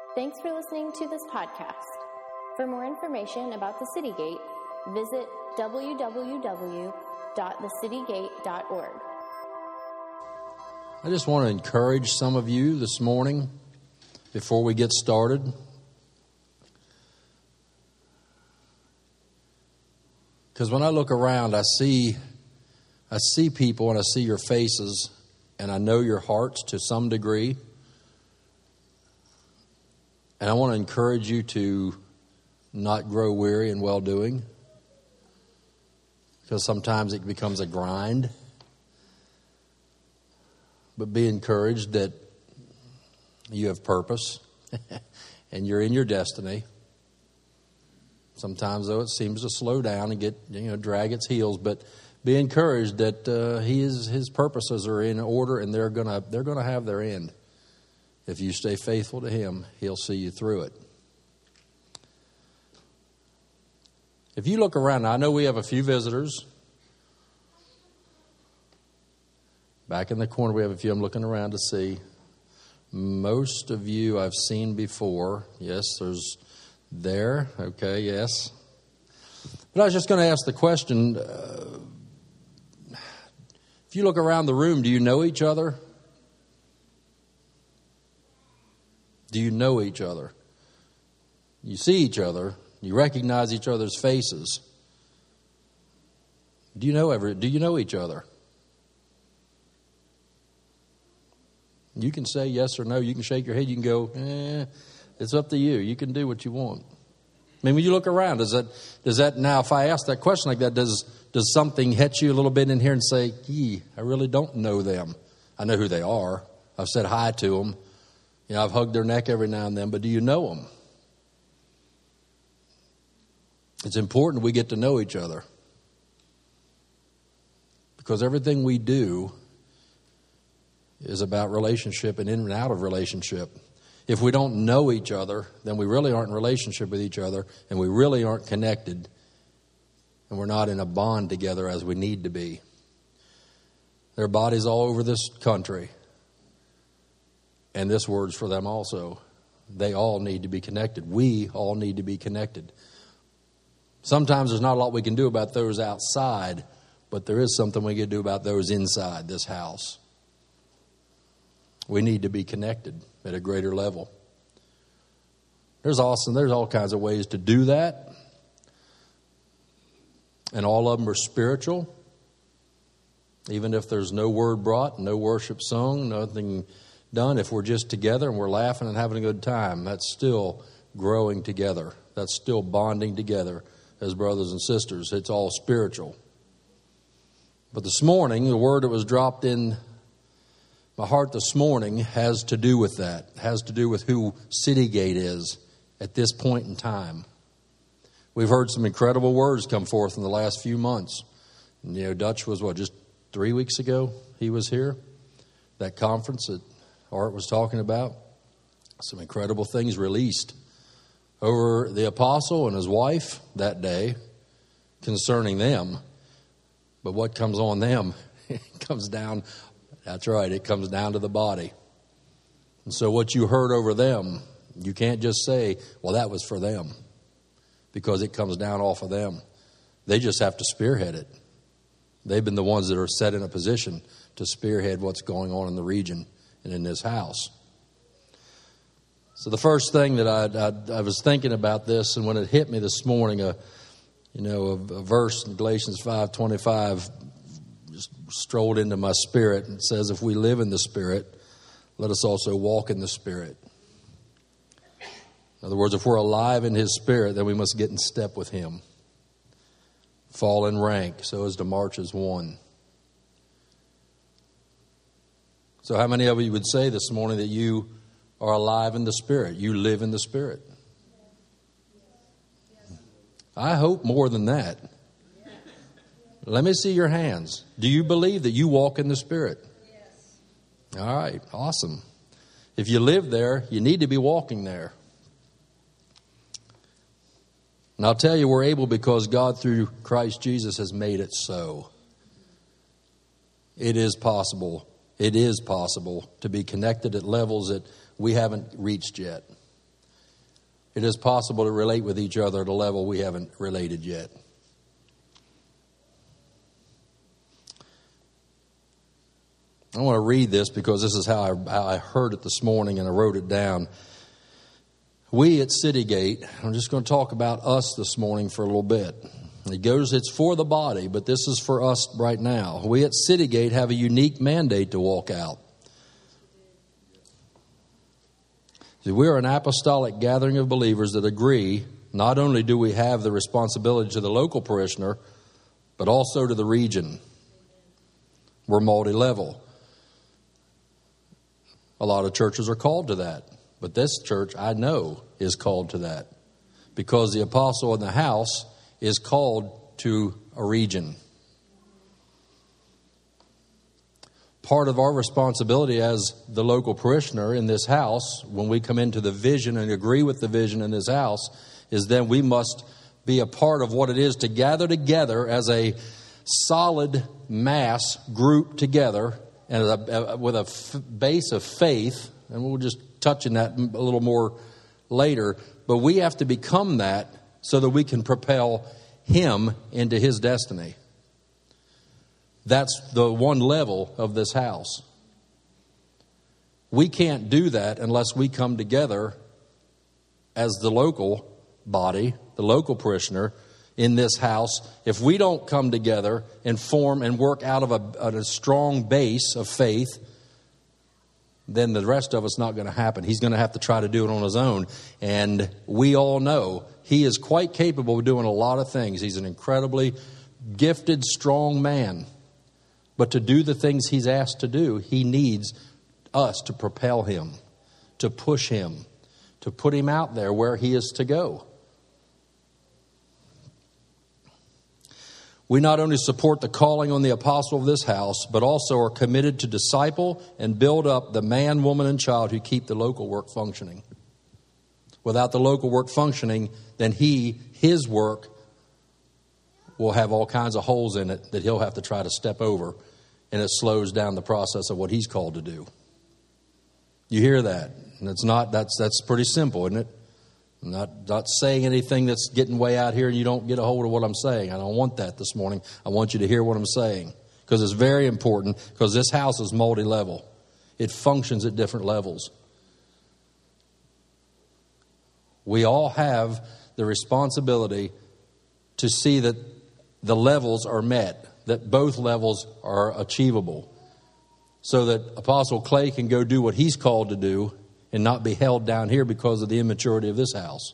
Thanks for listening to this podcast. For more information about the City Gate, visit www.thecitygate.org. I just want to encourage some of you this morning before we get started. Because when I look around, I see people and I see your faces, and I know your hearts to some degree. And I want to encourage you to not grow weary in well-doing, because sometimes it becomes a grind. But be encouraged that you have purpose and you're in your destiny. Sometimes, though, it seems to slow down and drag its heels. But be encouraged that his purposes are in order, and they're gonna have their end. If you stay faithful to him, he'll see you through it. If you look around, I know we have a few visitors. Back in the corner, we have a few. I'm looking around to see. Most of you I've seen before. Yes, there's there. Okay, yes. But I was just going to ask the question, if you look around the room, do you know each other? Do you know each other? You see each other. You recognize each other's faces. Do you know each other? You can say yes or no. You can shake your head. You can go, it's up to you. You can do what you want. I mean, when you look around, does that now, if I ask that question like that, does something hit you a little bit in here and say, I really don't know them. I know who they are. I've said hi to them. I've hugged their neck every now and then, but do you know them? It's important we get to know each other, because everything we do is about relationship and in and out of relationship. If we don't know each other, then we really aren't in relationship with each other, and we really aren't connected, and we're not in a bond together as we need to be. There are bodies all over this country, and this word's for them also. They all need to be connected. We all need to be connected. Sometimes there's not a lot we can do about those outside, but there is something we can do about those inside this house. We need to be connected at a greater level. There's all kinds of ways to do that. And all of them are spiritual. Even if there's no word brought, no worship sung, nothing done, if we're just together and we're laughing and having a good time, that's still growing together. That's still bonding together as brothers and sisters. It's all spiritual. But this morning, the word that was dropped in my heart this morning has to do with that. It has to do with who City Gate is at this point in time. We've heard some incredible words come forth in the last few months. Dutch was, just 3 weeks ago he was here? That conference that Art was talking about. Some incredible things released over the apostle and his wife that day concerning them. But what comes on them, it comes down. That's right, it comes down to the body. And so what you heard over them, you can't just say, well, that was for them, because it comes down off of them. They just have to spearhead it. They've been the ones that are set in a position to spearhead what's going on in the region and in this house. So the first thing that I was thinking about this, and when it hit me this morning, a verse in Galatians 5:25 just strolled into my spirit, and it says, if we live in the Spirit, let us also walk in the Spirit. In other words, if we're alive in His Spirit, then we must get in step with Him. Fall in rank so as to march as one. So how many of you would say this morning that you are alive in the Spirit? You live in the Spirit? I hope more than that. Let me see your hands. Do you believe that you walk in the Spirit? Yes. All right, awesome. If you live there, you need to be walking there. And I'll tell you, we're able because God, through Christ Jesus, has made it so. It is possible. It is possible to be connected at levels that we haven't reached yet. it is possible to relate with each other at a level we haven't related yet. I want to read this because this is how I heard it this morning and I wrote it down. We at Citygate, I'm just going to talk about us this morning for a little bit. It's for the body, but this is for us right now. We at Citygate have a unique mandate to walk out. See, we are an apostolic gathering of believers that agree not only do we have the responsibility to the local parishioner, but also to the region. We're multi-level. A lot of churches are called to that. But this church, I know, is called to that. Because the apostle in the house is called to a region. Part of our responsibility as the local parishioner in this house, when we come into the vision and agree with the vision in this house, is then we must be a part of what it is to gather together as a solid mass group together and with a base of faith, and we'll just touch on that a little more later, but we have to become that so that we can propel him into his destiny. That's the one level of this house. We can't do that unless we come together as the local body, the local parishioner, in this house. If we don't come together and form and work out of a strong base of faith, then the rest of it's not going to happen. He's going to have to try to do it on his own. And we all know he is quite capable of doing a lot of things. He's an incredibly gifted, strong man. But to do the things he's asked to do, he needs us to propel him, to push him, to put him out there where he is to go. We not only support the calling on the apostle of this house, but also are committed to disciple and build up the man, woman, and child who keep the local work functioning. Without the local work functioning, then his work will have all kinds of holes in it that he'll have to try to step over, and it slows down the process of what he's called to do. You hear that? And that's pretty simple, isn't it? I'm not saying anything that's getting way out here and you don't get a hold of what I'm saying. I don't want that this morning. I want you to hear what I'm saying because it's very important, because this house is multi-level. It functions at different levels. We all have the responsibility to see that the levels are met, that both levels are achievable, so that Apostle Clay can go do what he's called to do and not be held down here because of the immaturity of this house.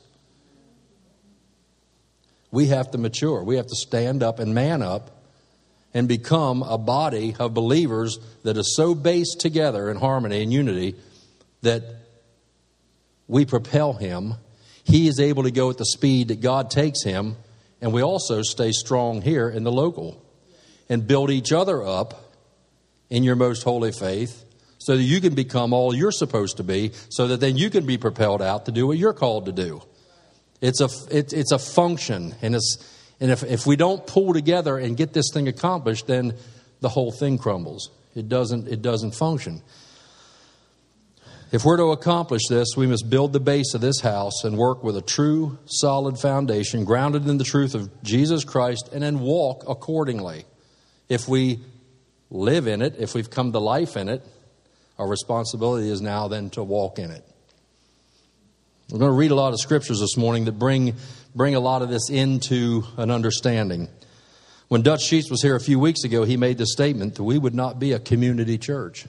We have to mature. We have to stand up and man up and become a body of believers that is so based together in harmony and unity that we propel him. He is able to go at the speed that God takes him, and we also stay strong here in the local and build each other up in your most holy faith, so that you can become all you're supposed to be, so that then you can be propelled out to do what you're called to do. It's a function, and if we don't pull together and get this thing accomplished, then the whole thing crumbles. It doesn't function. If we're to accomplish this, we must build the base of this house and work with a true, solid foundation, grounded in the truth of Jesus Christ, and then walk accordingly. If we live in it, if we've come to life in it, our responsibility is now then to walk in it. We're going to read a lot of scriptures this morning that bring a lot of this into an understanding. When Dutch Sheets was here a few weeks ago, he made the statement that we would not be a community church.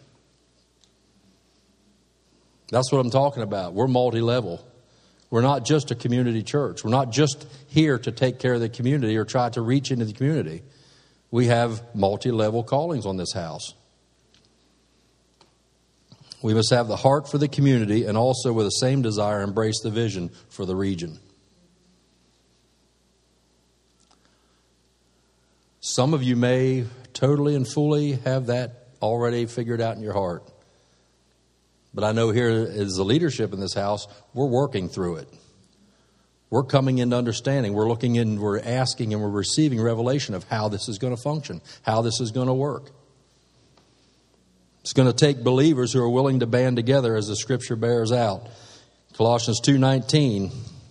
That's what I'm talking about. We're multi-level. We're not just a community church. We're not just here to take care of the community or try to reach into the community. We have multi-level callings on this house. We must have the heart for the community and also with the same desire embrace the vision for the region. Some of you may totally and fully have that already figured out in your heart. But I know here as the leadership in this house, we're working through it. We're coming into understanding. We're looking in, we're asking, and we're receiving revelation of how this is going to function, how this is going to work. It's going to take believers who are willing to band together, as the scripture bears out. Colossians 2:19,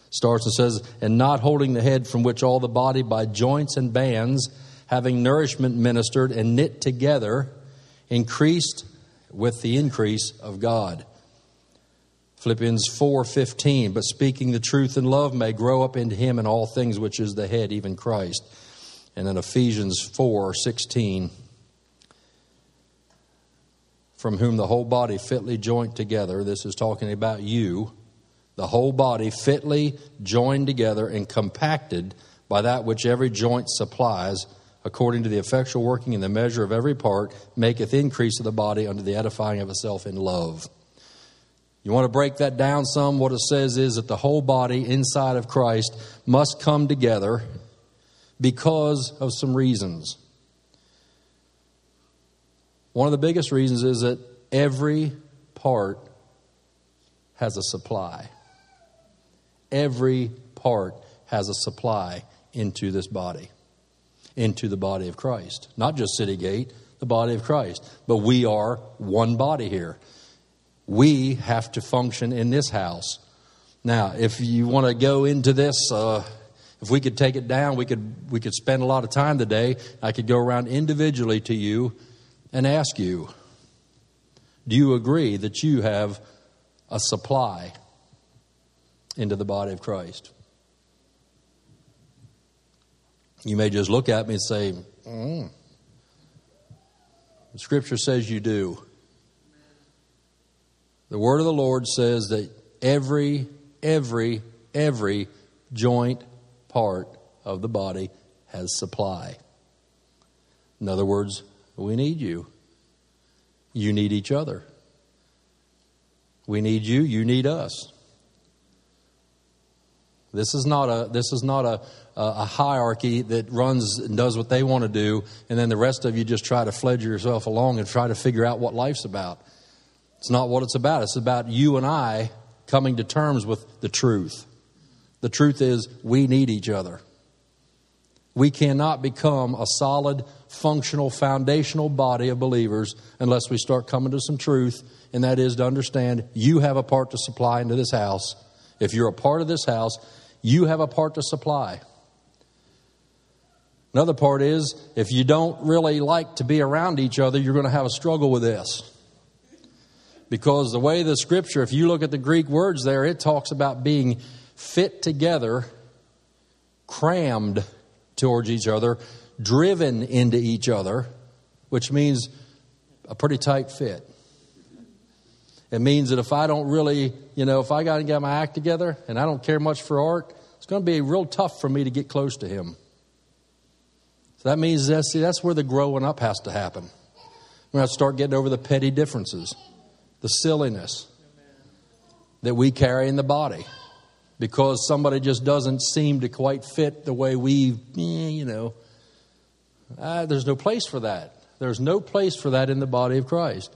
Starts and says, and not holding the head, from which all the body by joints and bands, having nourishment ministered and knit together, increased with the increase of God. Philippians 4:15, but speaking the truth in love may grow up into him in all things, which is the head, even Christ. And then Ephesians 4:16, from whom the whole body fitly joined together, this is talking about you, the whole body fitly joined together and compacted by that which every joint supplies, according to the effectual working in the measure of every part, maketh increase of the body unto the edifying of itself in love. You want to break that down some? What it says is that the whole body inside of Christ must come together because of some reasons. One of the biggest reasons is that every part has a supply. Every part has a supply into this body, into the body of Christ. Not just City Gate, the body of Christ. But we are one body here. We have to function in this house. Now, if you want to go into this, if we could take it down, we could spend a lot of time today. I could go around individually to you and ask you, do you agree that you have a supply into the body of Christ? You may just look at me and say, The Scripture says you do. The Word of the Lord says that every joint part of the body has supply. In other words, we need you. You need each other. We need you. You need us. This is not a hierarchy that runs and does what they want to do, and then the rest of you just try to fledge yourself along and try to figure out what life's about. It's not what it's about. It's about you and I coming to terms with the truth. The truth is we need each other. We cannot become a solid, functional, foundational body of believers unless we start coming to some truth, and that is to understand you have a part to supply into this house. If you're a part of this house, you have a part to supply. Another part is, if you don't really like to be around each other, you're going to have a struggle with this. Because the way the Scripture, if you look at the Greek words there, it talks about being fit together, crammed towards each other, driven into each other, which means a pretty tight fit. It means that if I don't really, if I got to get my act together and I don't care much for Art, it's going to be real tough for me to get close to him. So that means that's where the growing up has to happen. We're going to start getting over the petty differences, the silliness that we carry in the body. Because somebody just doesn't seem to quite fit the way there's no place for that. There's no place for that in the body of Christ.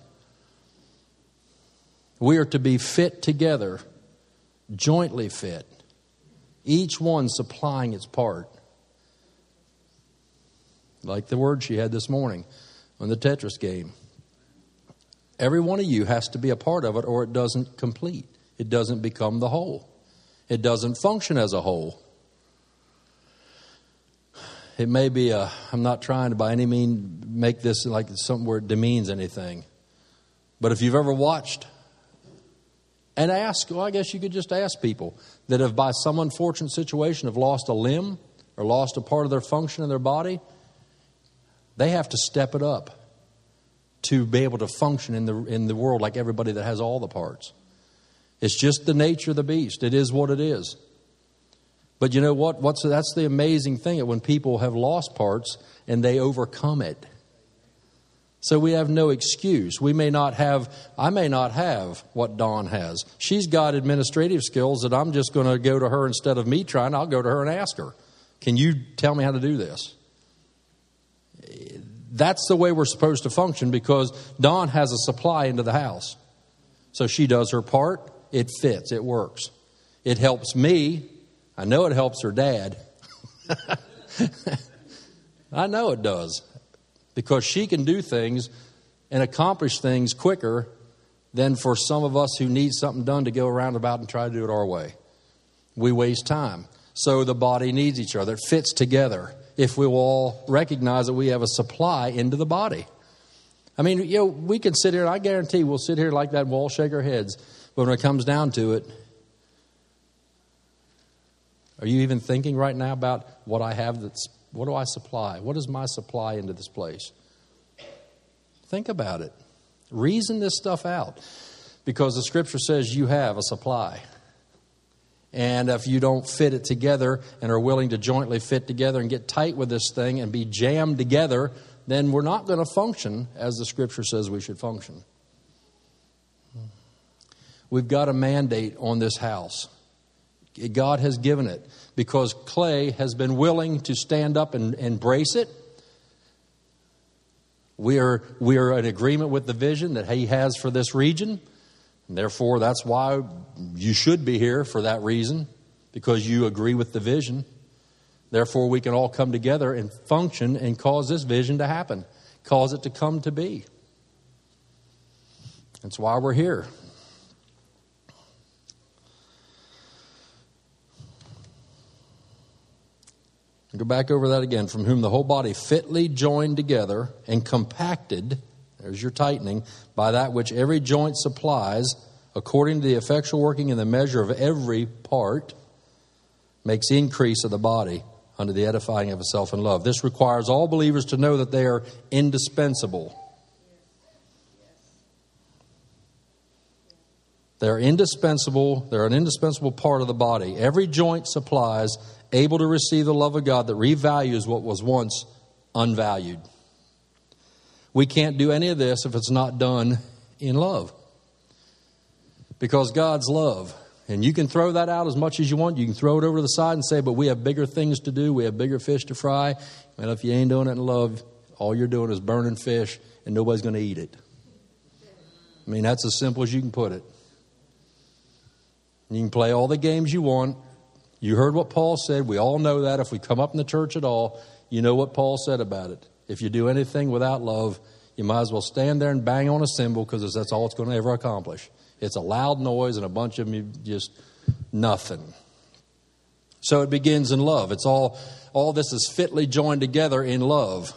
We are to be fit together, jointly fit, each one supplying its part. Like the word she had this morning on the Tetris game. Every one of you has to be a part of it, or it doesn't complete. It doesn't become the whole. It doesn't function as a whole. It may be I'm not trying to by any means make this like something where it demeans anything. But if you've ever watched and ask, I guess you could just ask people that have by some unfortunate situation have lost a limb or lost a part of their function in their body, they have to step it up to be able to function in the world like everybody that has all the parts. It's just the nature of the beast. It is what it is. But you know what? That's the amazing thing, when people have lost parts and they overcome it. So we have no excuse. I may not have what Dawn has. She's got administrative skills that I'm just going to go to her instead of me trying. I'll go to her and ask her, can you tell me how to do this? That's the way we're supposed to function, because Dawn has a supply into the house. So she does her part. It fits. It works. It helps me. I know it helps her dad. I know it does. Because she can do things and accomplish things quicker than for some of us who need something done to go around about and try to do it our way. we waste time. So the body needs each other. It fits together if we will all recognize that we have a supply into the body. I mean, we can sit here, and I guarantee we'll sit here like that and we'll all shake our heads. But when it comes down to it, are you even thinking right now about what I have what do I supply? What is my supply into this place? Think about it. Reason this stuff out. Because the Scripture says you have a supply. And if you don't fit it together and are willing to jointly fit together and get tight with this thing and be jammed together, then we're not going to function as the Scripture says we should function. We've got a mandate on this house. God has given it because Clay has been willing to stand up and embrace it. We are in agreement with the vision that he has for this region. And therefore, that's why you should be here for that reason, because you agree with the vision. Therefore, we can all come together and function and cause this vision to happen, cause it to come to be. That's why we're here. Go back over that again. From whom the whole body fitly joined together and compacted, there's your tightening, by that which every joint supplies, according to the effectual working in the measure of every part, makes increase of the body unto the edifying of itself in love. This requires all believers to know that they are indispensable. They're indispensable. They're an indispensable part of the body. Every joint supplies, able to receive the love of God that revalues what was once unvalued. We can't do any of this if it's not done in love. Because God's love. And you can throw that out as much as you want. You can throw it over to the side and say, but we have bigger things to do. We have bigger fish to fry. And if you ain't doing it in love, all you're doing is burning fish and nobody's going to eat it. I mean, that's as simple as you can put it. You can play all the games you want. You heard what Paul said. We all know that. If we come up in the church at all, you know what Paul said about it. If you do anything without love, you might as well stand there and bang on a cymbal, because that's all it's going to ever accomplish. It's a loud noise and a bunch of just nothing. So it begins in love. It's all this is fitly joined together in love.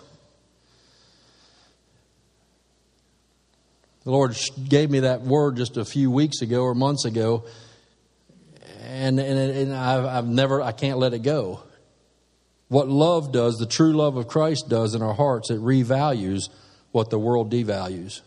The Lord gave me that word just a few weeks ago or months ago. And I can't let it go. What love does, the true love of Christ does in our hearts, it revalues what the world devalues.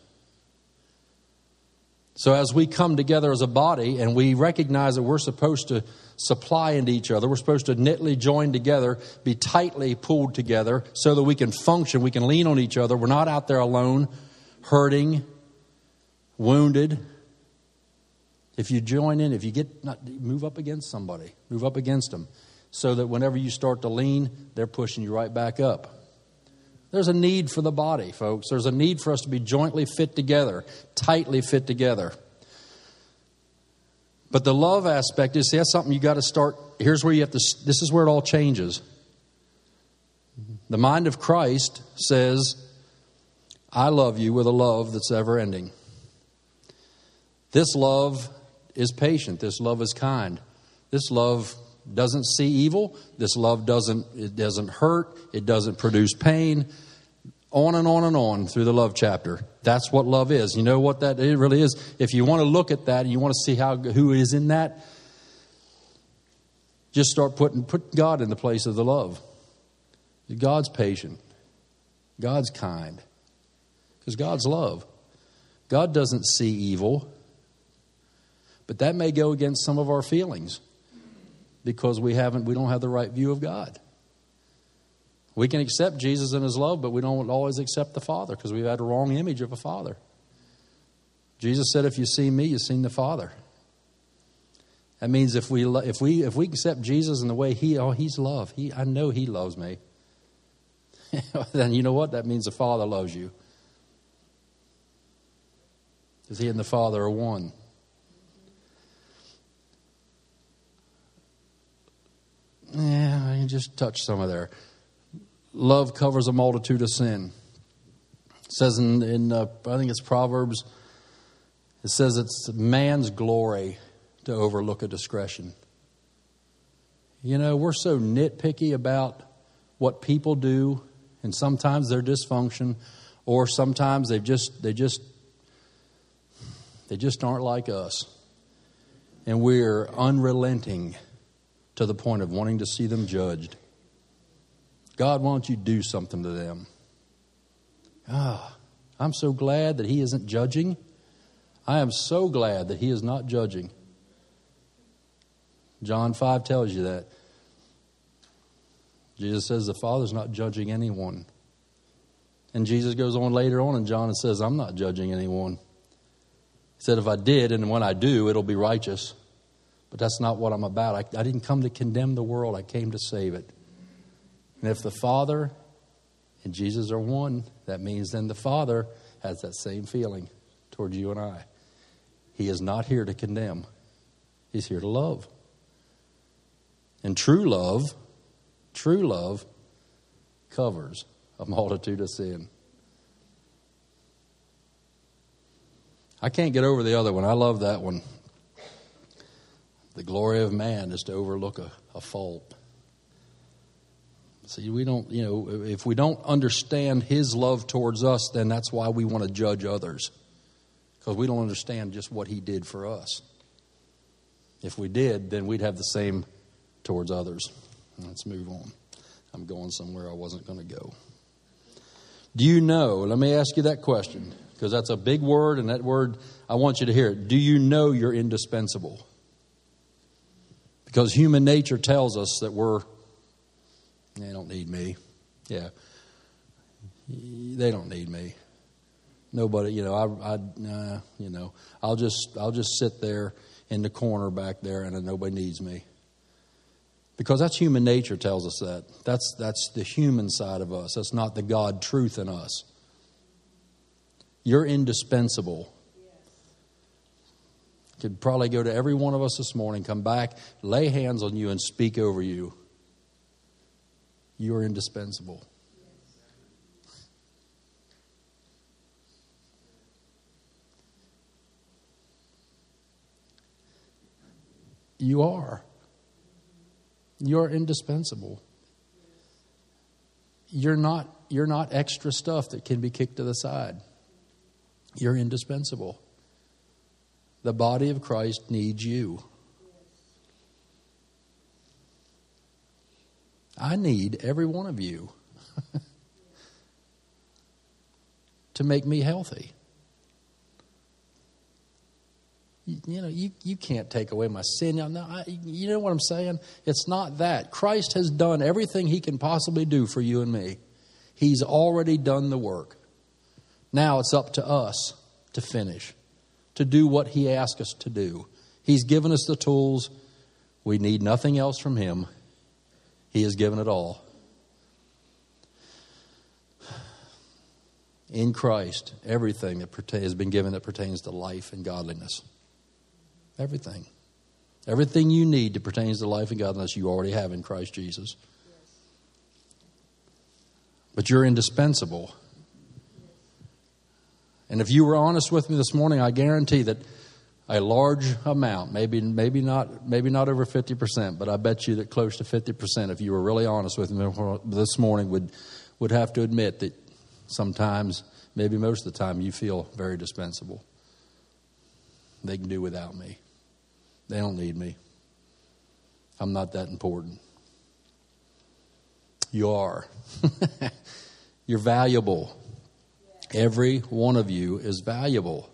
So as we come together as a body and we recognize that we're supposed to supply into each other, we're supposed to knitly join together, be tightly pulled together so that we can function, we can lean on each other. We're not out there alone, hurting, wounded. If you join in, if you move up against somebody, move up against them, so that whenever you start to lean, they're pushing you right back up. There's a need for the body, folks. There's a need for us to be jointly fit together, tightly fit together. But the love aspect is, that's something you got to start. Here's where you have to, this is where it all changes. The mind of Christ says, I love you with a love that's ever ending. This love is patient. This love is kind. This love doesn't see evil. This love doesn't hurt. It doesn't produce pain. On and on and on through the love chapter. That's what love is. You know what that it really is? If you want to look at that and you want to see who is in that, just start put God in the place of the love. God's patient. God's kind. Because God's love. God doesn't see evil. But that may go against some of our feelings because we don't have the right view of God. We can accept Jesus and his love, but we don't always accept the Father because we've had a wrong image of a Father. Jesus said, if you see me, you've seen the Father. That means if we accept Jesus in the way he's love, I know he loves me. Then you know what? That means the Father loves you. Because he and the Father are one. Yeah, I can just touch some of there. Love covers a multitude of sin. It says in I think it's Proverbs, it says it's man's glory to overlook a discretion. We're so nitpicky about what people do, and sometimes they're dysfunction, or sometimes they just aren't like us. And we're unrelenting to the point of wanting to see them judged. God, why don't you do something to them? I'm so glad that He isn't judging. I am so glad that He is not judging. John 5 tells you that. Jesus says the Father's not judging anyone. And Jesus goes on later on in John and says, I'm not judging anyone. He said, if I did, and when I do, it'll be righteous. But that's not what I'm about. I didn't come to condemn the world. I came to save it. And if the Father and Jesus are one, that means then the Father has that same feeling towards you and I. He is not here to condemn. He's here to love. And true love covers a multitude of sin. I can't get over the other one. I love that one. The glory of man is to overlook a fault. See, we don't, if we don't understand His love towards us, then that's why we want to judge others. Because we don't understand just what He did for us. If we did, then we'd have the same towards others. Let's move on. I'm going somewhere I wasn't going to go. Do you know, let me ask you that question, because that's a big word, and that word, I want you to hear it. Do you know you're indispensable? Because human nature tells us that they don't need me. Yeah. They don't need me. Nobody, I'll just sit there in the corner back there and nobody needs me. Because that's human nature tells us that. That's the human side of us. That's not the God truth in us. You're indispensable. Could probably go to every one of us this morning, come back, lay hands on you and speak over you. You are indispensable. You are. You're indispensable. You're not extra stuff that can be kicked to the side. You're indispensable. The body of Christ needs you. I need every one of you to make me healthy. You can't take away my sin. You know what I'm saying? It's not that. Christ has done everything He can possibly do for you and me. He's already done the work. Now it's up to us to finish, to do what He asked us to do. He's given us the tools. We need nothing else from Him. He has given it all. In Christ, everything that has been given that pertains to life and godliness. Everything. Everything you need that pertains to life and godliness you already have in Christ Jesus. But you're indispensable. And if you were honest with me this morning, I guarantee that a large amount, maybe not over 50%, but I bet you that close to 50%, if you were really honest with me this morning, would have to admit that sometimes, maybe most of the time, you feel very dispensable. They can do without me. They don't need me. I'm not that important. You are. You're valuable. Every one of you is valuable.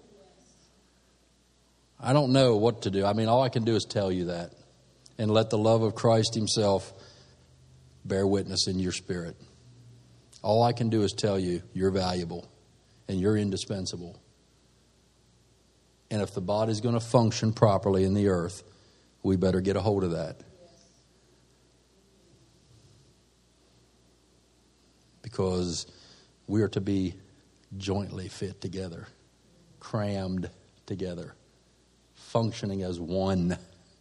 I don't know what to do. All I can do is tell you that. And let the love of Christ Himself bear witness in your spirit. All I can do is tell you you're valuable and you're indispensable. And if the body's going to function properly in the earth, we better get a hold of that. Because we are to be jointly fit together, crammed together, functioning as one.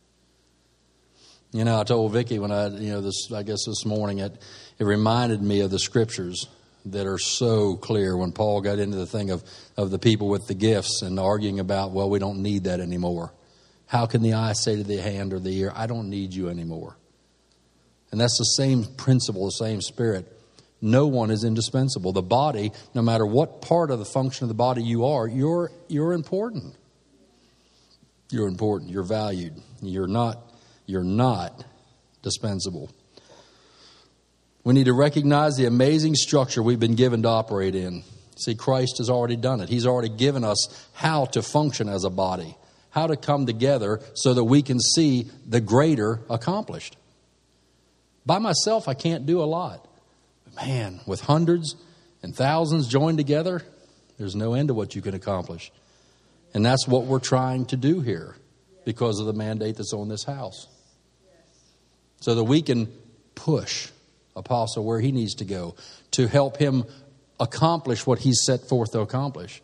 I told Vicki when this morning, it reminded me of the scriptures that are so clear when Paul got into the thing of the people with the gifts and arguing about, well, we don't need that anymore. How can the eye say to the hand or the ear, I don't need you anymore? And that's the same principle, the same spirit. No one is indispensable. The body, no matter what part of the function of the body you are, you're important. You're important. You're valued. You're not dispensable. We need to recognize the amazing structure we've been given to operate in. See, Christ has already done it. He's already given us how to function as a body, how to come together so that we can see the greater accomplished. By myself, I can't do a lot. But man, with hundreds and thousands joined together, there's no end to what you can accomplish. And that's what we're trying to do here because of the mandate that's on this house. So that we can push Apostle where he needs to go to help him accomplish what he's set forth to accomplish.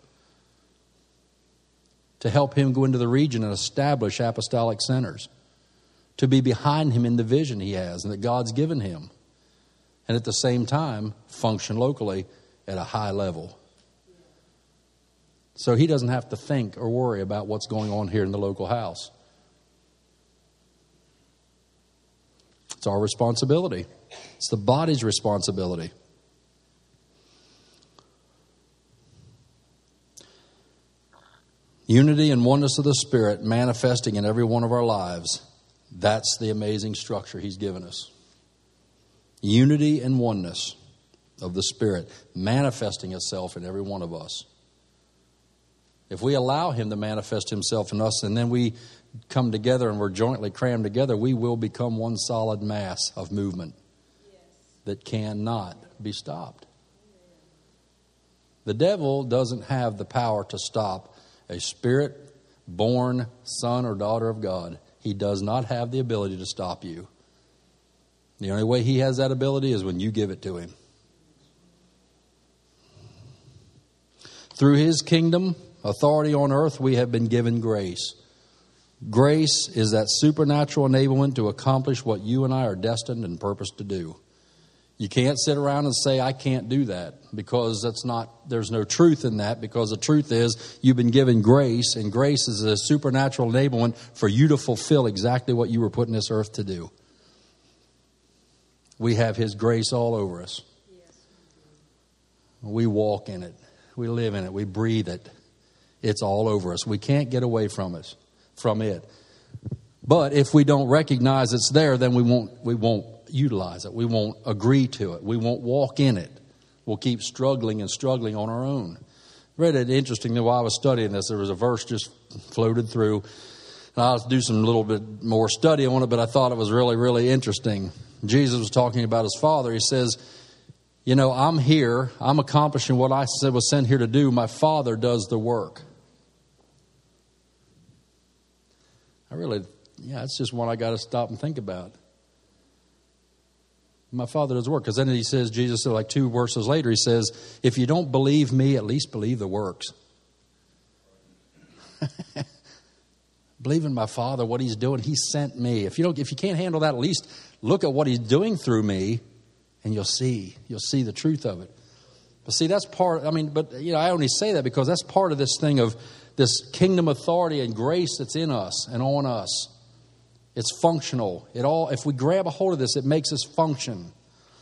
To help him go into the region and establish apostolic centers. To be behind him in the vision he has and that God's given him. And at the same time, function locally at a high level. So he doesn't have to think or worry about what's going on here in the local house. It's our responsibility. It's the body's responsibility. Unity and oneness of the Spirit manifesting in every one of our lives. That's the amazing structure he's given us. Unity and oneness of the Spirit manifesting itself in every one of us. If we allow him to manifest himself in us and then we come together and we're jointly crammed together, we will become one solid mass of movement that cannot be stopped. The devil doesn't have the power to stop a spirit-born son or daughter of God. He does not have the ability to stop you. The only way he has that ability is when you give it to him. Through his kingdom, authority on earth, we have been given grace. Grace is that supernatural enablement to accomplish what you and I are destined and purposed to do. You can't sit around and say, I can't do that, because there's no truth in that, because the truth is you've been given grace, and grace is a supernatural enablement for you to fulfill exactly what you were put in this earth to do. We have his grace all over us. We walk in it. We live in it. We breathe it. It's all over us. We can't get away from it. But if we don't recognize it's there, then we won't utilize it. We won't agree to it. We won't walk in it. We'll keep struggling on our own. I read it interestingly while I was studying this. There was a verse just floated through. And I'll do some little bit more study on it, but I thought it was really, really interesting. Jesus was talking about his Father. He says, I'm here. I'm accomplishing what I was sent here to do. My Father does the work. It's just one I got to stop and think about. My Father does work. Because then he says, Jesus said, like 2 verses later, he says, if you don't believe me, at least believe the works. Believe in my Father, what he's doing. He sent me. If you can't handle that, at least look at what he's doing through me, and you'll see the truth of it. But see, that's part, I only say that because that's part of this thing of this kingdom authority and grace that's in us and on us. It's functional. If we grab a hold of this, it makes us function.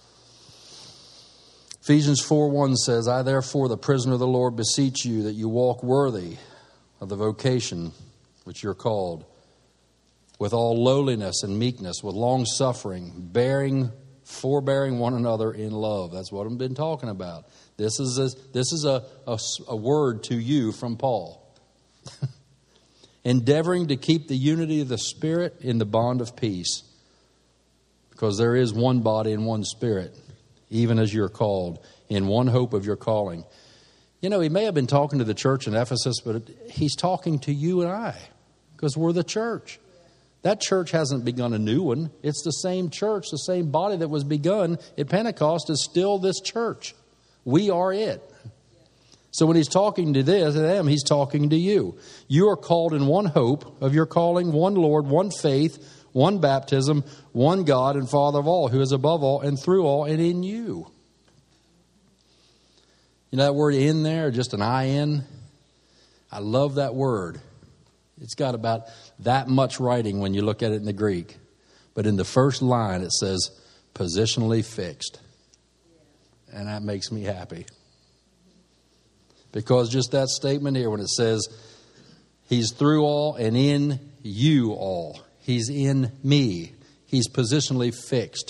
Ephesians 4:1 says, I therefore, the prisoner of the Lord, beseech you that you walk worthy of the vocation which you're called, with all lowliness and meekness, with long suffering, forbearing one another in love. That's what I've been talking about. This is a word to you from Paul. Endeavoring to keep the unity of the Spirit in the bond of peace. Because there is one body and one Spirit, even as you're called, in one hope of your calling. He may have been talking to the church in Ephesus, but he's talking to you and I, because we're the church. That church hasn't begun a new one. It's the same church, the same body that was begun at Pentecost is still this church. We are it. So when he's talking to them, he's talking to you. You are called in one hope of your calling, one Lord, one faith, one baptism, one God and Father of all, who is above all and through all and in you. You know that word in there, just an I-N? I love that word. It's got about that much writing when you look at it in the Greek. But in the first line it says, Positionally fixed. And that makes me happy. Because just that statement here when it says, He's through all and in you all. He's in me. He's positionally fixed.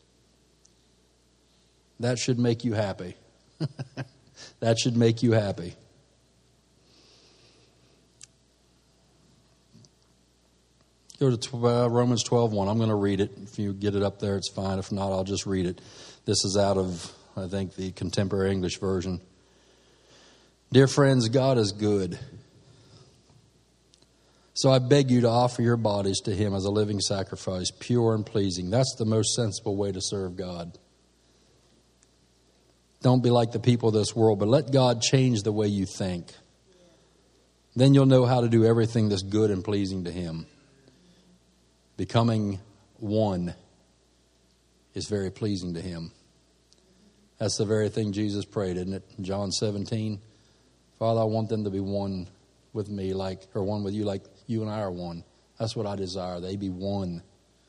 That should make you happy. That should make you happy. Go to Romans 12:1. I'm going to read it. If you get it up there, it's fine. If not, I'll just read it. This is out of, I think, the Contemporary English Version. Dear friends, God is good. So I beg you to offer your bodies to Him as a living sacrifice, pure and pleasing. That's the most sensible way to serve God. Don't be like the people of this world, but let God change the way you think. Then you'll know how to do everything that's good and pleasing to Him. Becoming one is very pleasing to Him. That's the very thing Jesus prayed, isn't it? In John 17, Father, I want them to be one with me, one with you, like you and I are one. That's what I desire. They be one.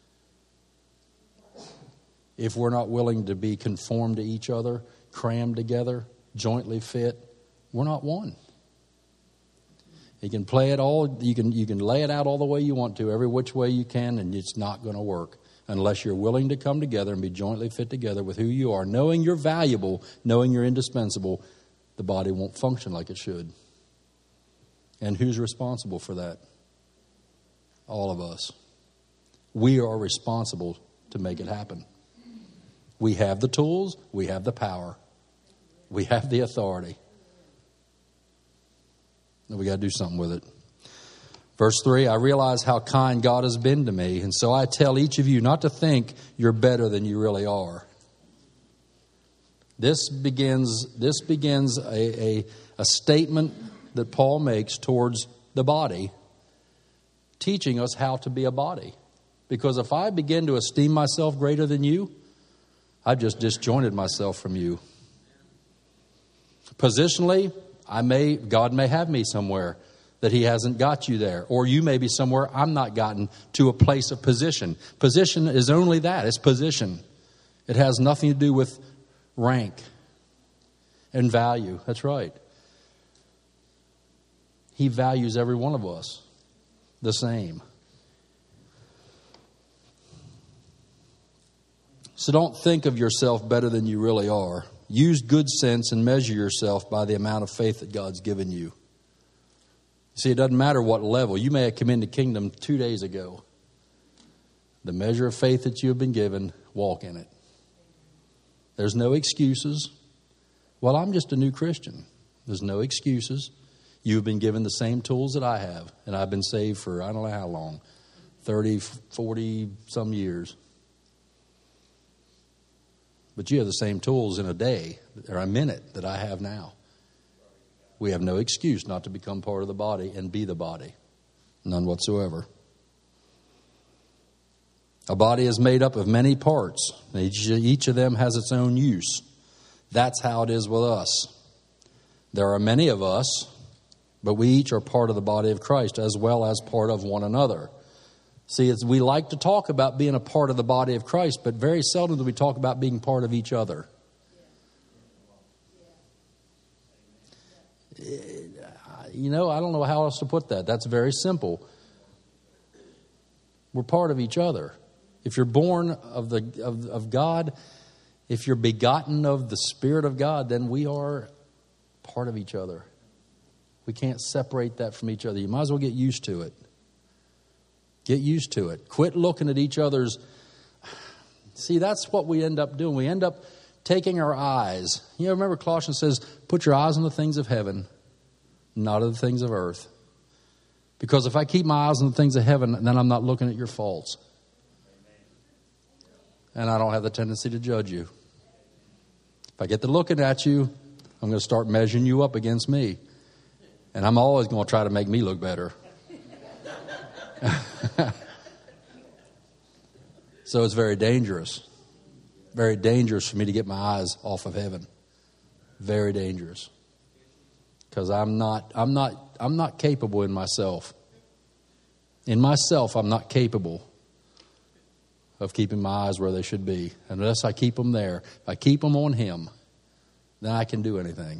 If we're not willing to be conformed to each other, crammed together, jointly fit, we're not one. You can play it all, you can lay it out all the way you want to, every which way you can, and it's not going to work unless you're willing to come together and be jointly fit together with who you are. Knowing you're valuable, knowing you're indispensable, the body won't function like it should. And who's responsible for that? All of us. We are responsible to make it happen. We have the tools, we have the power, we have the authority. And we got to do something with it. Verse 3, I realize how kind God has been to me, and so I tell each of you not to think you're better than you really are. This begins a statement that Paul makes towards the body, teaching us how to be a body. Because if I begin to esteem myself greater than you, I've just disjointed myself from you. Positionally, God may have me somewhere that He hasn't got you there. Or you may be somewhere I'm not gotten to a place of position. Position is only that. It's position. It has nothing to do with rank and value. That's right. He values every one of us the same. So don't think of yourself better than you really are. Use good sense and measure yourself by the amount of faith that God's given you. See, it doesn't matter what level. You may have come into kingdom 2 days ago. The measure of faith that you have been given, walk in it. There's no excuses. Well, I'm just a new Christian. There's no excuses. You've been given the same tools that I have. And I've been saved for I don't know how long. 30, 40 some years. But you have the same tools in a day or a minute that I have now. We have no excuse not to become part of the body and be the body. None whatsoever. A body is made up of many parts. Each of them has its own use. That's how it is with us. There are many of us, but we each are part of the body of Christ as well as part of one another. See, we like to talk about being a part of the body of Christ, but very seldom do we talk about being part of each other. You know, I don't know how else to put that. That's very simple. We're part of each other. If you're born of God, if you're begotten of the Spirit of God, then we are part of each other. We can't separate that from each other. You might as well get used to it. Get used to it. Quit looking at each other's. See, that's what we end up doing. We end up taking our eyes. You know, remember Colossians says, put your eyes on the things of heaven, not on the things of earth. Because if I keep my eyes on the things of heaven, then I'm not looking at your faults. And I don't have the tendency to judge you. If I get to looking at you, I'm going to start measuring you up against me. And I'm always going to try to make me look better. So it's very dangerous. Very dangerous for me to get my eyes off of heaven. Very dangerous. Because I'm not capable in myself. In myself, I'm not capable of keeping my eyes where they should be. Unless I keep them there, if I keep them on Him, then I can do anything.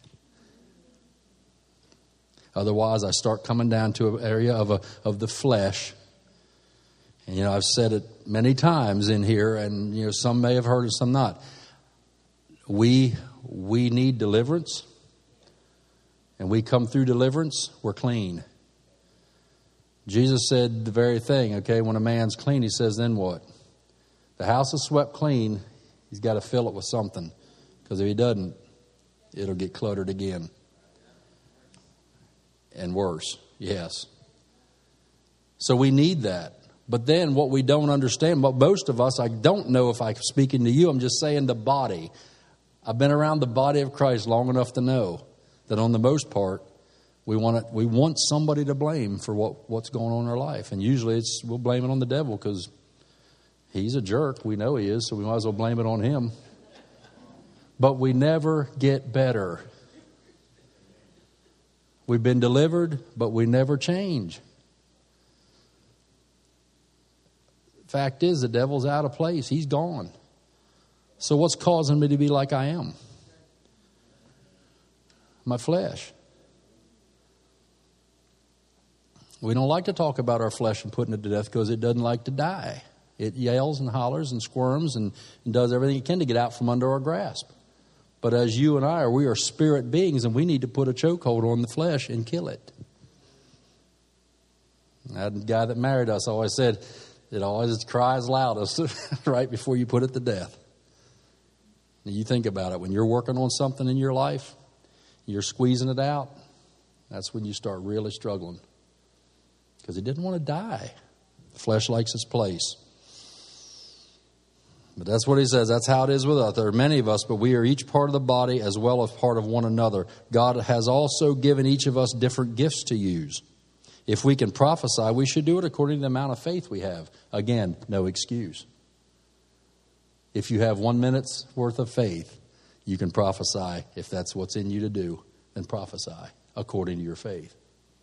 Otherwise, I start coming down to an area of the flesh. And, I've said it many times in here, and, some may have heard it, some not. We need deliverance. And we come through deliverance, we're clean. Jesus said the very thing, okay, when a man's clean, He says, then what? The house is swept clean, he's got to fill it with something. Because if he doesn't, it'll get cluttered again. And worse, yes. So we need that. But then what we don't understand, but most of us, I don't know if I'm speaking to you, I'm just saying the body. I've been around the body of Christ long enough to know that on the most part, we want somebody to blame for what's going on in our life. And usually we'll blame it on the devil because he's a jerk. We know he is, so we might as well blame it on him. But we never get better. We've been delivered, but we never change. Fact is, the devil's out of place. He's gone. So what's causing me to be like I am? My flesh. We don't like to talk about our flesh and putting it to death because it doesn't like to die. It yells and hollers and squirms and does everything it can to get out from under our grasp. But as you and I we are spirit beings, and we need to put a chokehold on the flesh and kill it. That guy that married us always said, it always cries loudest right before you put it to death. Now you think about it. When you're working on something in your life, you're squeezing it out, that's when you start really struggling. Because he didn't want to die. The flesh likes its place. But that's what he says. That's how it is with us. There are many of us, but we are each part of the body as well as part of one another. God has also given each of us different gifts to use. If we can prophesy, we should do it according to the amount of faith we have. Again, no excuse. If you have 1 minute's worth of faith, you can prophesy. If that's what's in you to do, then prophesy according to your faith.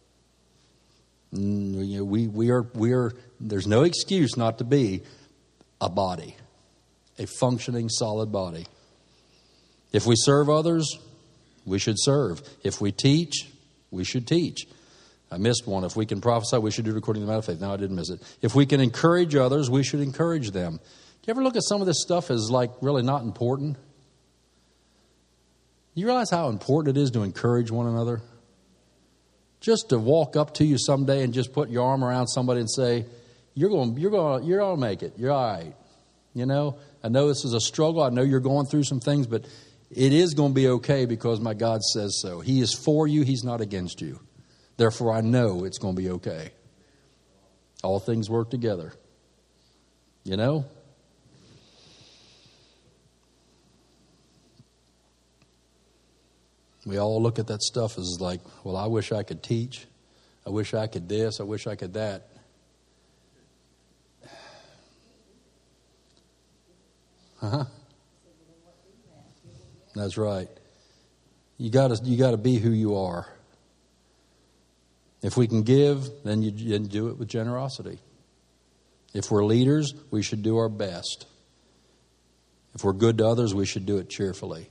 We are. There's no excuse not to be a body, a functioning, solid body. If we serve others, we should serve. If we teach, we should teach. I missed one. If we can prophesy, we should do it according to the amount of faith. No, I didn't miss it. If we can encourage others, we should encourage them. Do you ever look at some of this stuff as like really not important? You realize how important it is to encourage one another? Just to walk up to you someday and just put your arm around somebody and say, you're going to make it. You're all right. I know this is a struggle. I know you're going through some things, but it is going to be okay because my God says so. He is for you. He's not against you. Therefore, I know it's going to be okay. All things work together. We all look at that stuff as like, well, I wish I could teach. I wish I could this. I wish I could that. That's right. You got to be who you are. If we can give, then you do it with generosity. If we're leaders, we should do our best. If we're good to others, we should do it cheerfully.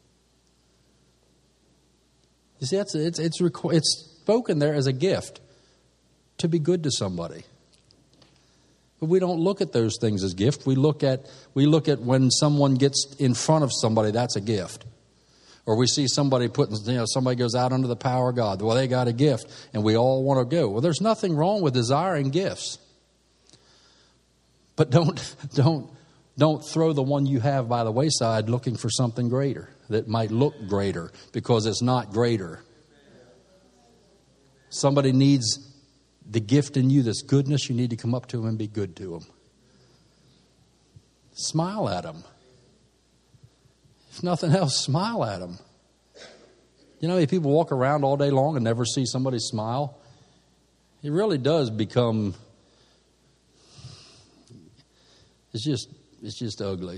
You see, it's spoken there as a gift to be good to somebody. But we don't look at those things as gift. We look at when someone gets in front of somebody, that's a gift. Or we see somebody somebody goes out under the power of God. Well, they got a gift, and we all want to go. Well, there's nothing wrong with desiring gifts. But don't throw the one you have by the wayside looking for something greater that might look greater because it's not greater. Somebody needs the gift in you, this goodness. You need to come up to them and be good to them. Smile at them. If nothing else, smile at them. If people walk around all day long and never see somebody smile, it really does become, it's just ugly.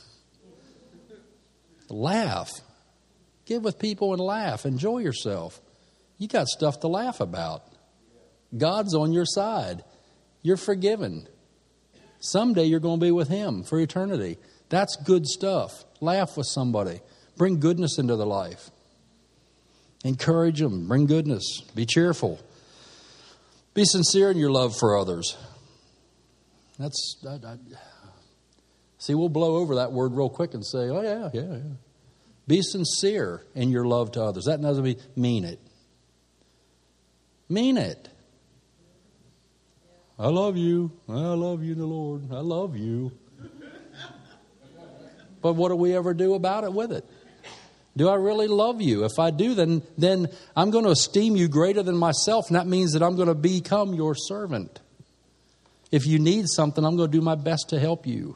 Laugh. Get with people and laugh. Enjoy yourself. You got stuff to laugh about. God's on your side. You're forgiven. Someday you're going to be with him for eternity. That's good stuff. Laugh with somebody. Bring goodness into their life. Encourage them. Bring goodness. Be cheerful. Be sincere in your love for others. See, we'll blow over that word real quick and say, oh, yeah. Be sincere in your love to others. That doesn't mean it. Mean it. I love you. I love you, the Lord. I love you. But what do we ever do about it with it? Do I really love you? If I do, then I'm going to esteem you greater than myself, and that means that I'm going to become your servant. If you need something, I'm going to do my best to help you.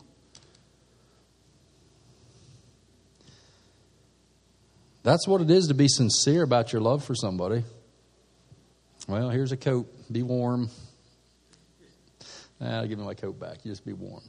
That's what it is to be sincere about your love for somebody. Well, here's a coat. Be warm. I'll give me my coat back. You just be warm.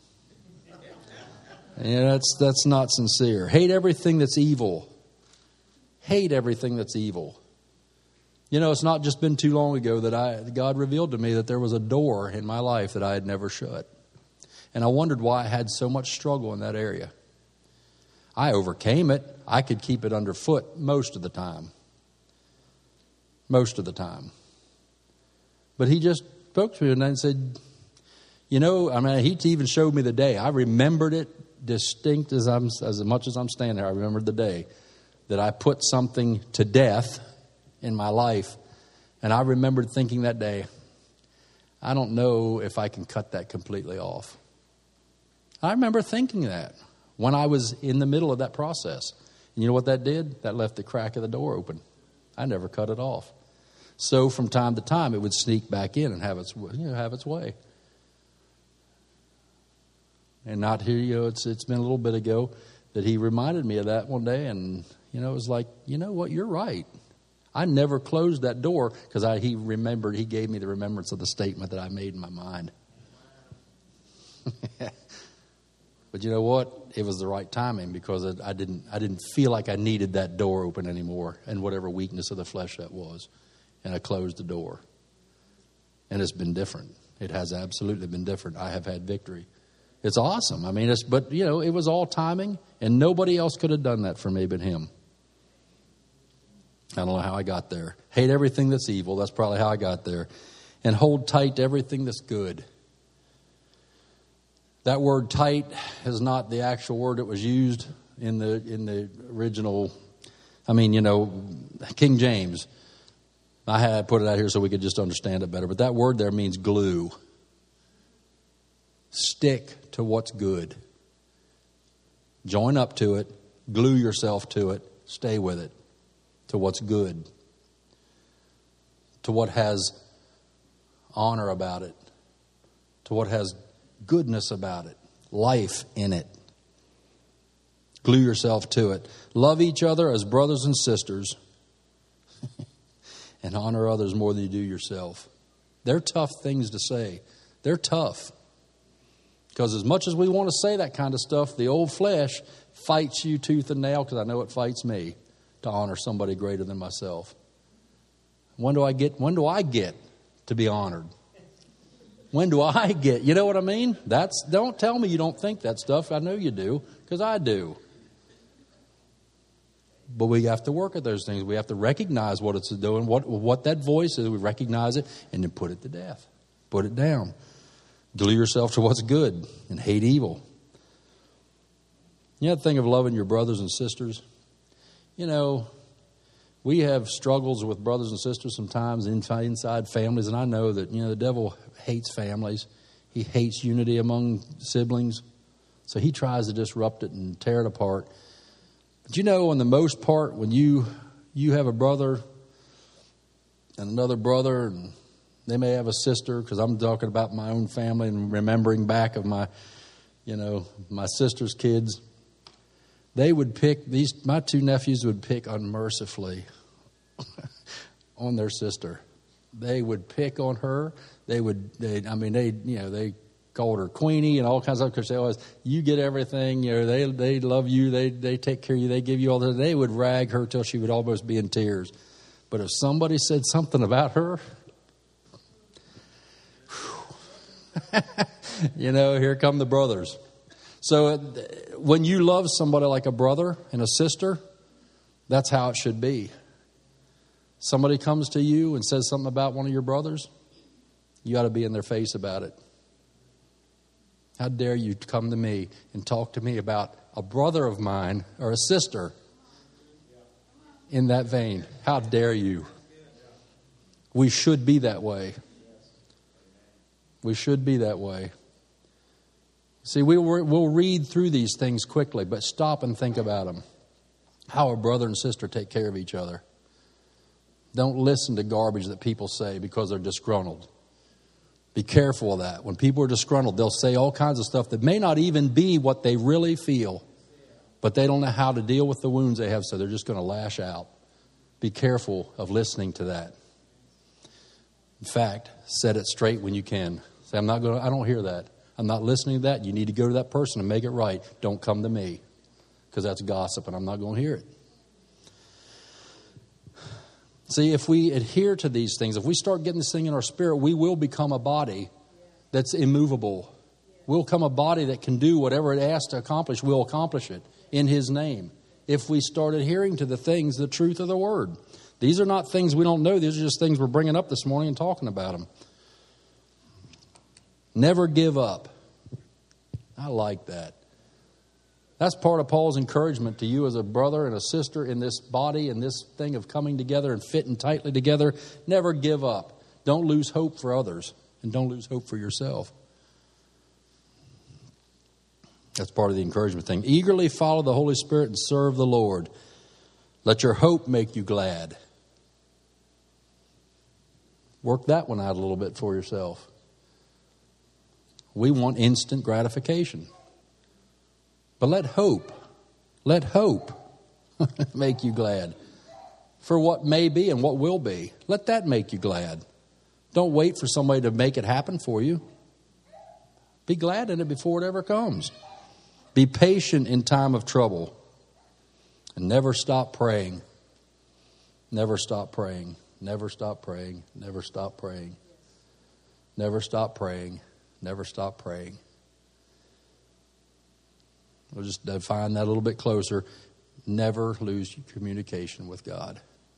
Yeah, that's not sincere. Hate everything that's evil. Hate everything that's evil. You know, it's not just been too long ago that God revealed to me that there was a door in my life that I had never shut. And I wondered why I had so much struggle in that area. I overcame it. I could keep it underfoot most of the time. Most of the time. But he just spoke to me and then said, you know, I mean, he even showed me the day. I remembered it distinct as much as I'm standing there. I remembered the day that I put something to death in my life. And I remembered thinking that day, I don't know if I can cut that completely off. I remember thinking that when I was in the middle of that process. And you know what that did? That left the crack of the door open. I never cut it off. So from time to time, it would sneak back in and have its way. And not here, it's been a little bit ago that he reminded me of that one day. And, it was like, you know what, you're right. I never closed that door because he gave me the remembrance of the statement that I made in my mind. But you know what? It was the right timing because I didn't feel like I needed that door open anymore and whatever weakness of the flesh that was. And I closed the door. And it's been different. It has absolutely been different. I have had victory. It's awesome. I mean, it was all timing, and nobody else could have done that for me but him. I don't know how I got there. Hate everything that's evil. That's probably how I got there. And hold tight to everything that's good. That word tight is not the actual word that was used in the original. King James. I had put it out here so we could just understand it better. But that word there means glue. Stick to what's good. Join up to it. Glue yourself to it. Stay with it. To what's good. To what has honor about it. To what has goodness about it. Life in it. Glue yourself to it. Love each other as brothers and sisters. And honor others more than you do yourself. They're tough things to say. They're tough. Because as much as we want to say that kind of stuff, the old flesh fights you tooth and nail, because I know it fights me, to honor somebody greater than myself. When do I get to be honored? When do I get? You know what I mean? Don't tell me you don't think that stuff. I know you do, because I do. But we have to work at those things. We have to recognize what it's doing, what that voice is. We recognize it and then put it to death. Put it down. Glue yourself to what's good and hate evil. You know the thing of loving your brothers and sisters? We have struggles with brothers and sisters sometimes inside families. And I know that, the devil hates families. He hates unity among siblings. So he tries to disrupt it and tear it apart. But on the most part, when you have a brother and another brother, and they may have a sister, because I'm talking about my own family and remembering back of my sister's kids, they would pick, my two nephews would pick unmercifully on their sister. They would pick on her. They called her Queenie and all kinds of stuff, because they always, you get everything, they love you, they take care of you, they give you all that. They would rag her till she would almost be in tears. But if somebody said something about her, Here come the brothers. So when you love somebody like a brother and a sister, that's how it should be. Somebody comes to you and says something about one of your brothers, you ought to be in their face about it. How dare you come to me and talk to me about a brother of mine or a sister in that vein? How dare you? We should be that way. We should be that way. See, we'll read through these things quickly, but stop and think about them. How a brother and sister take care of each other. Don't listen to garbage that people say because they're disgruntled. Be careful of that. When people are disgruntled, they'll say all kinds of stuff that may not even be what they really feel. But they don't know how to deal with the wounds they have, so they're just going to lash out. Be careful of listening to that. In fact, set it straight when you can. Say, I don't hear that. I'm not listening to that. You need to go to that person and make it right. Don't come to me, because that's gossip and I'm not going to hear it. See, if we adhere to these things, if we start getting this thing in our spirit, we will become a body that's immovable. We'll become a body that can do whatever it asks to accomplish. We'll accomplish it in His name. If we start adhering to the things, the truth of the Word. These are not things we don't know. These are just things we're bringing up this morning and talking about them. Never give up. I like that. That's part of Paul's encouragement to you as a brother and a sister in this body and this thing of coming together and fitting tightly together. Never give up. Don't lose hope for others, and don't lose hope for yourself. That's part of the encouragement thing. Eagerly follow the Holy Spirit and serve the Lord. Let your hope make you glad. Work that one out a little bit for yourself. We want instant gratification. But let hope make you glad for what may be and what will be. Let that make you glad. Don't wait for somebody to make it happen for you. Be glad in it before it ever comes. Be patient in time of trouble. And never stop praying. Never stop praying. Never stop praying. Never stop praying. Never stop praying. Never stop praying. We'll just define that a little bit closer. Never lose communication with God.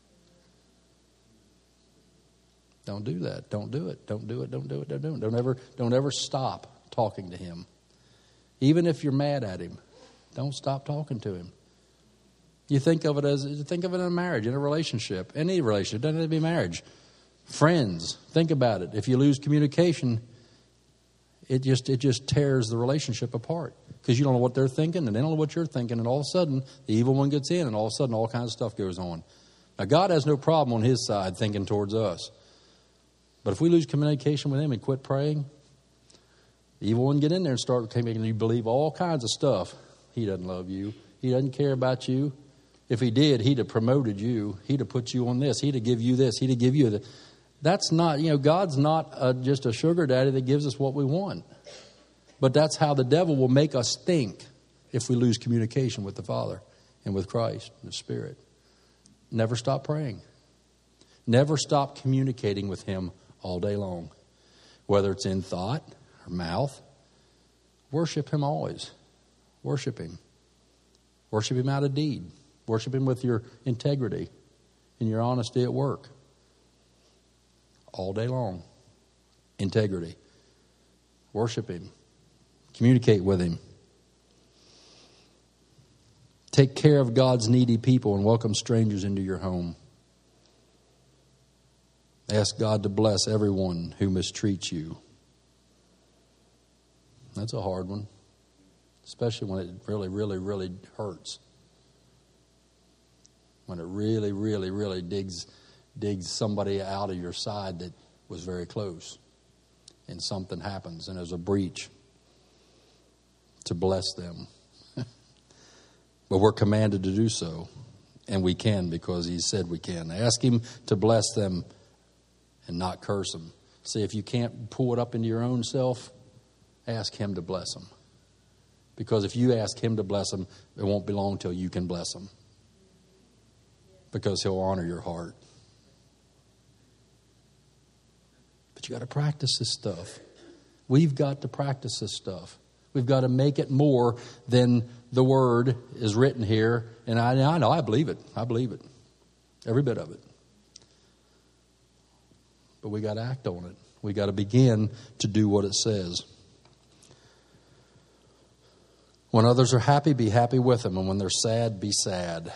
Don't do that. Don't do it. Don't do it. Don't do it. Don't do it. Don't ever stop talking to Him. Even if you're mad at Him, don't stop talking to Him. You think of it in a marriage, in a relationship, any relationship. Doesn't have to be marriage. Friends, think about it. If you lose communication, it just tears the relationship apart. Because you don't know what they're thinking, and they don't know what you're thinking, and all of a sudden, the evil one gets in, and all of a sudden, all kinds of stuff goes on. Now, God has no problem on His side thinking towards us. But if we lose communication with Him and quit praying, the evil one get in there and start making you believe all kinds of stuff. He doesn't love you. He doesn't care about you. If He did, He'd have promoted you. He'd have put you on this. He'd have give you this. He'd have give you that. That's not, God's not just a sugar daddy that gives us what we want. But that's how the devil will make us think if we lose communication with the Father and with Christ and the Spirit. Never stop praying. Never stop communicating with Him all day long. Whether it's in thought or mouth, worship Him always. Worship Him. Worship Him out of deed. Worship Him with your integrity and your honesty at work. All day long. Integrity. Worship Him. Communicate with Him. Take care of God's needy people and welcome strangers into your home. Ask God to bless everyone who mistreats you. That's a hard one, especially when it really, really, really hurts. When it really, really, really digs somebody out of your side that was very close, and something happens and there's a breach. To bless them. But we're commanded to do so. And we can because He said we can. Ask Him to bless them and not curse them. See, if you can't pull it up into your own self, ask Him to bless them. Because if you ask Him to bless them, it won't be long till you can bless them. Because He'll honor your heart. But you got to practice this stuff. We've got to practice this stuff. We've got to make it more than the word is written here. And I know, I believe it. I believe it. Every bit of it. But we got to act on it. We got to begin to do what it says. When others are happy, be happy with them. And when they're sad, be sad.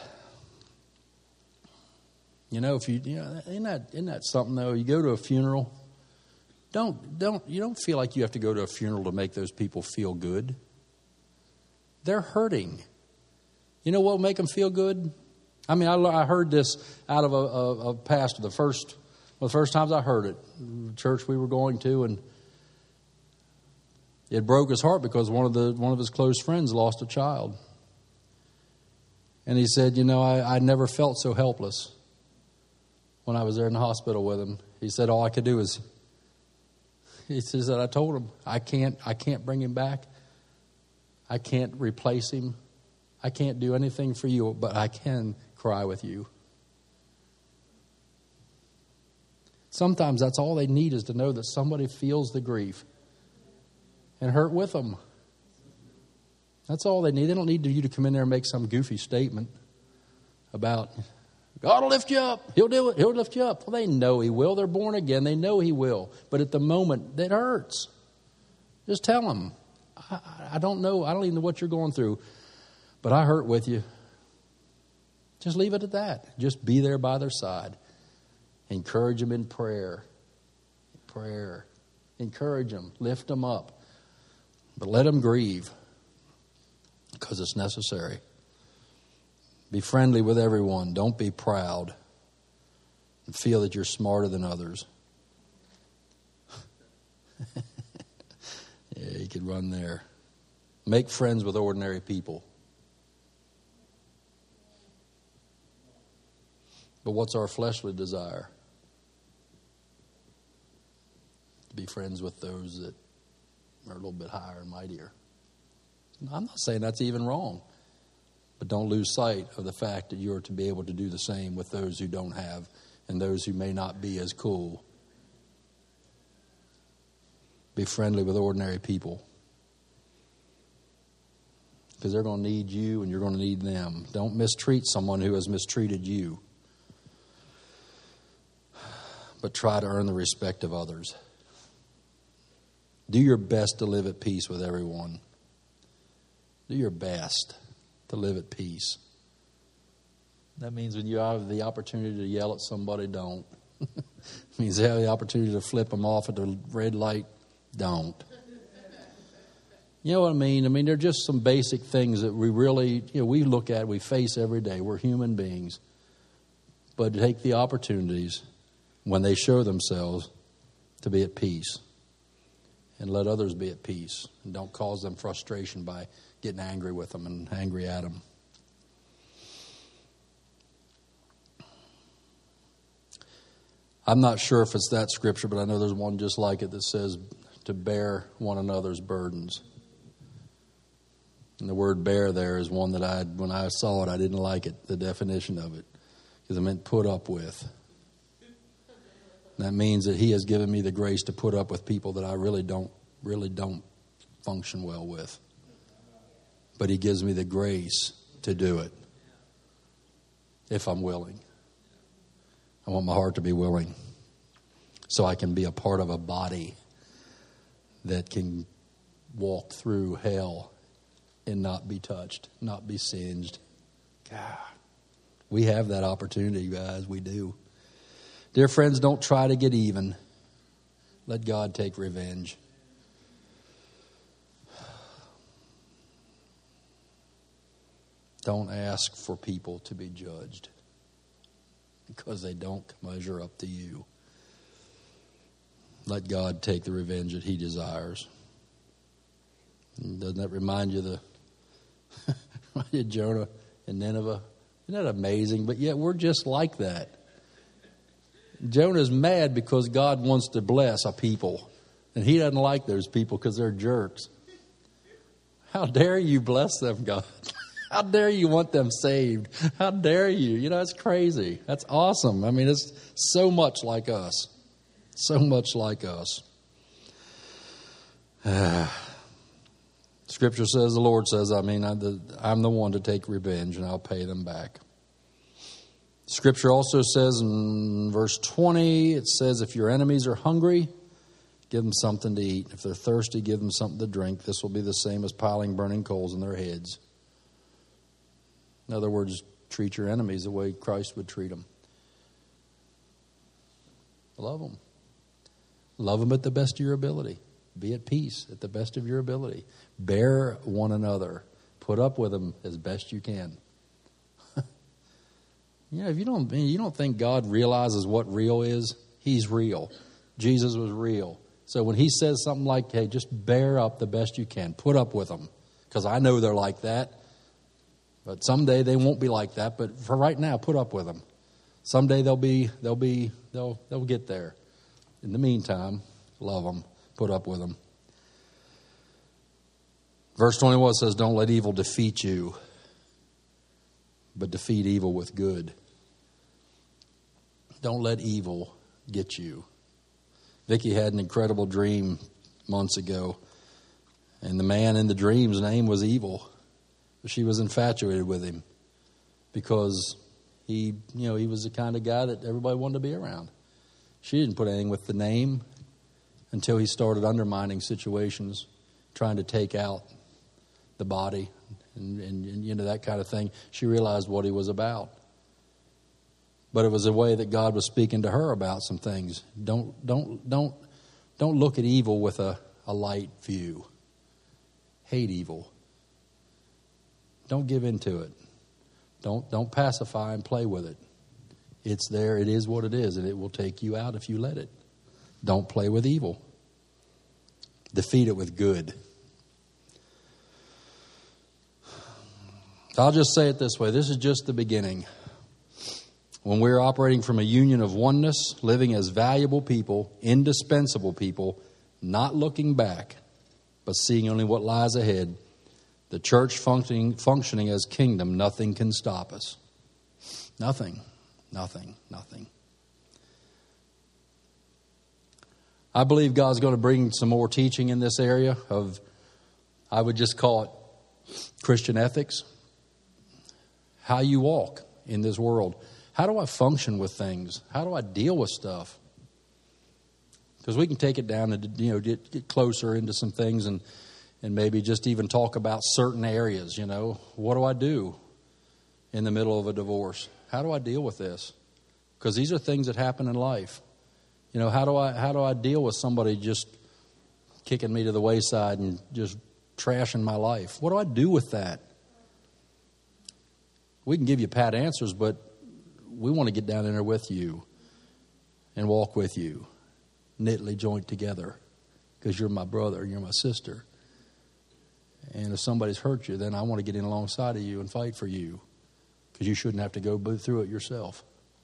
You know, isn't that something though? You go to a funeral. You don't feel like you have to go to a funeral to make those people feel good. They're hurting. You know what will make them feel good? I mean, I heard this out of a pastor. The first times I heard it, the church we were going to, and it broke his heart because one of his close friends lost a child. And he said, you know, I never felt so helpless when I was there in the hospital with him. He said, all I could do is, he says that I told him, I can't bring him back. I can't replace him. I can't do anything for you, but I can cry with you. Sometimes that's all they need, is to know that somebody feels the grief and hurt with them. That's all they need. They don't need you to come in there and make some goofy statement about, God will lift you up. He'll do it. He'll lift you up. Well, they know He will. They're born again. They know He will. But at the moment, it hurts. Just tell them, I don't know. I don't even know what you're going through, but I hurt with you. Just leave it at that. Just be there by their side. Encourage them in prayer. Encourage them. Lift them up. But let them grieve, because it's necessary. Be friendly with everyone. Don't be proud and feel that you're smarter than others. Yeah, you could run there. Make friends with ordinary people. But what's our fleshly desire? To be friends with those that are a little bit higher and mightier. I'm not saying that's even wrong. But don't lose sight of the fact that you're to be able to do the same with those who don't have and those who may not be as cool. Be friendly with ordinary people, because they're going to need you and you're going to need them. Don't mistreat someone who has mistreated you, but try to earn the respect of others. Do your best to live at peace with everyone. Do your best to live at peace. That means when you have the opportunity to yell at somebody, don't. It means you have the opportunity to flip them off at the red light, don't. You know what I mean? I mean, they're just some basic things that we really, we look at, we face every day. We're human beings. But take the opportunities when they show themselves to be at peace. And let others be at peace. And don't cause them frustration by getting angry with them and angry at them. I'm not sure if it's that scripture, but I know there's one just like it that says to bear one another's burdens. And the word bear there is one that when I saw it, I didn't like it, the definition of it, because it meant put up with. And that means that He has given me the grace to put up with people that I really don't function well with. But He gives me the grace to do it if I'm willing. I want my heart to be willing so I can be a part of a body that can walk through hell and not be touched, not be singed. God, we have that opportunity, guys. We do. Dear friends, don't try to get even. Let God take revenge. Don't ask for people to be judged because they don't measure up to you. Let God take the revenge that He desires. And doesn't that remind you of Jonah and Nineveh? Isn't that amazing? But yet we're just like that. Jonah's mad because God wants to bless a people. And he doesn't like those people because they're jerks. How dare you bless them, God? How dare you want them saved? How dare you? It's crazy. That's awesome. I mean, it's so much like us. So much like us. Scripture says, the Lord says, I'm the one to take revenge and I'll pay them back. Scripture also says in verse 20, it says, if your enemies are hungry, give them something to eat. If they're thirsty, give them something to drink. This will be the same as piling burning coals in their heads. In other words, treat your enemies the way Christ would treat them. Love them. Love them at the best of your ability. Be at peace at the best of your ability. Bear one another. Put up with them as best you can. If you don't think God realizes what real is, He's real. Jesus was real. So when He says something like, hey, just bear up the best you can. Put up with them. Because I know they're like that. But someday they won't be like that. But for right now, put up with them. Someday they'll get there. In the meantime, love them. Put up with them. Verse 21 says, don't let evil defeat you, but defeat evil with good. Don't let evil get you. Vicki had an incredible dream months ago, and the man in the dream's name was Evil. She was infatuated with him because he was the kind of guy that everybody wanted to be around. She didn't put anything with the name until he started undermining situations, trying to take out the body and that kind of thing. She realized what he was about. But it was a way that God was speaking to her about some things. Don't look at evil with a light view. Hate evil. Don't give in to it. Don't pacify and play with it. It's there. It is what it is, and it will take you out if you let it. Don't play with evil. Defeat it with good. I'll just say it this way. This is just the beginning. When we're operating from a union of oneness, living as valuable people, indispensable people, not looking back, but seeing only what lies ahead, the church functioning as kingdom, nothing can stop us. Nothing. Nothing. Nothing. I believe God's going to bring some more teaching in this area of, I would just call it Christian ethics. How you walk in this world. How do I function with things? How do I deal with stuff? Because we can take it down and get closer into some things and maybe just even talk about certain areas. What do I do in the middle of a divorce? How do I deal with this? Because these are things that happen in life. How do I deal with somebody just kicking me to the wayside and just trashing my life? What do I do with that? We can give you pat answers, but we want to get down in there with you and walk with you, knitly joint together, because you're my brother, you're my sister. And if somebody's hurt you, then I want to get in alongside of you and fight for you, because you shouldn't have to go through it yourself.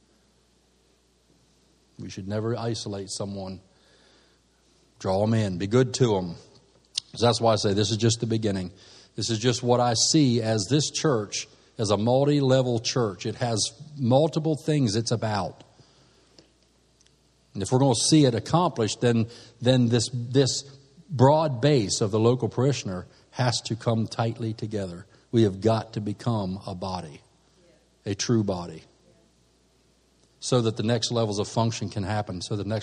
We should never isolate someone. Draw them in. Be good to them. So that's why I say this is just the beginning. This is just what I see as this church, as a multi-level church. It has multiple things it's about. And if we're going to see it accomplished, then this broad base of the local parishioner has to come tightly together. We have got to become a body, a true body, so that the next levels of function can happen,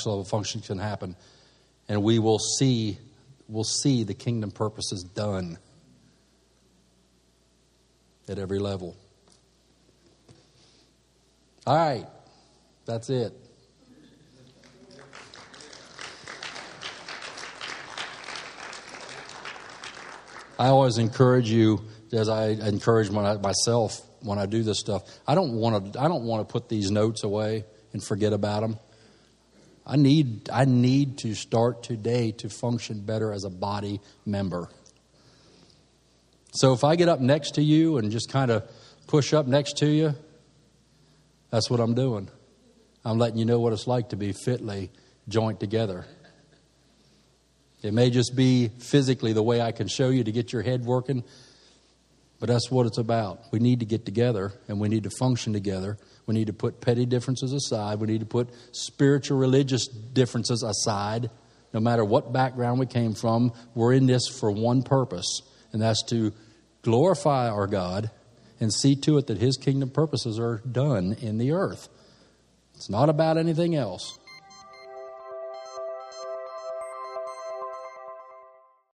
and we will see the kingdom purposes done at every level. All right, that's it. I always encourage you, as I encourage myself when I do this stuff. I don't want to put these notes away and forget about them. I need to start today to function better as a body member. So if I get up next to you and just kind of push up next to you, that's what I'm doing. I'm letting you know what it's like to be fitly joined together. It may just be physically the way I can show you to get your head working, but that's what it's about. We need to get together, and we need to function together. We need to put petty differences aside. We need to put spiritual, religious differences aside no matter what background we came from, we're in this for one purpose, and that's to glorify our God and see to it that His kingdom purposes are done in the earth. It's not about anything else.